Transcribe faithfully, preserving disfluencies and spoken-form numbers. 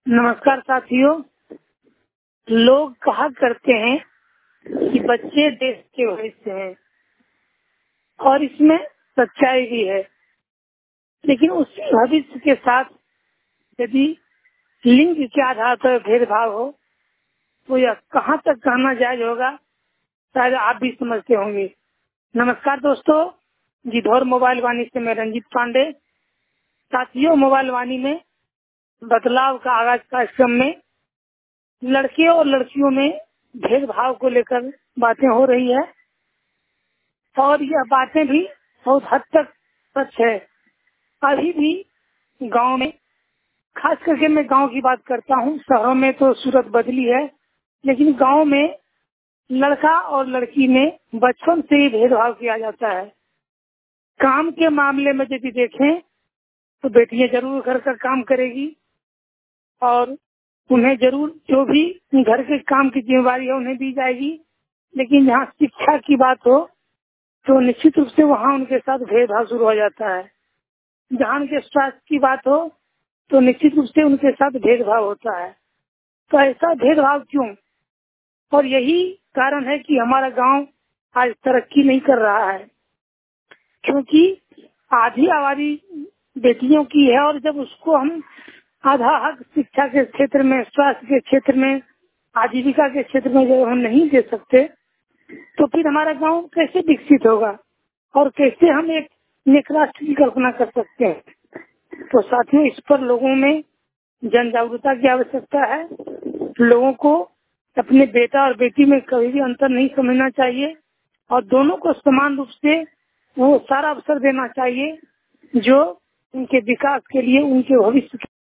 नमस्कार साथियों। लोग कहा करते हैं कि बच्चे देश के भविष्य हैं और इसमें सच्चाई भी है, लेकिन उस भविष्य के साथ यदि लिंग के आधार पर भेदभाव हो तो यह कहाँ तक कहना जायज होगा, शायद आप भी समझते होंगे। नमस्कार दोस्तों, जिधौर मोबाइल वाणी से मैं रंजीत पांडे। साथियों, मोबाइल वाणी में बदलाव का आगाज कार्यक्रम में लड़के और लड़कियों में भेदभाव को लेकर बातें हो रही है और यह बातें भी बहुत हद तक सच है। अभी भी गांव में, खास करके मैं गांव की बात करता हूं, शहरों में तो सूरत बदली है, लेकिन गांव में लड़का और लड़की में बचपन से ही भेदभाव किया जाता है। काम के मामले में यदि देखें तो बेटियां जरूर घर का काम करेगी और उन्हें जरूर जो भी घर के काम की जिम्मेवारी है उन्हें दी जाएगी, लेकिन जहाँ शिक्षा की बात हो तो निश्चित रूप से वहाँ उनके साथ भेदभाव शुरू हो जाता है। जहाँ उनके स्वास्थ्य की बात हो तो निश्चित रूप से उनके साथ भेदभाव होता है। तो ऐसा भेदभाव क्यों? और यही कारण है कि हमारा गांव आज तरक्की नहीं कर रहा है, क्योंकि आधी आबादी बेटियों की है और जब उसको हम आधा हक शिक्षा के क्षेत्र में, स्वास्थ्य के क्षेत्र में, आजीविका के क्षेत्र में जब हम नहीं दे सकते तो फिर हमारा गांव कैसे विकसित होगा और कैसे हम एक नेक राष्ट्र की कल्पना कर सकते हैं। तो साथियों, इस पर लोगों में जन जागरूकता की आवश्यकता है। लोगों को अपने बेटा और बेटी में कभी भी अंतर नहीं समझना चाहिए और दोनों को समान रूप से वो सारा अवसर देना चाहिए जो उनके विकास के लिए, उनके भविष्य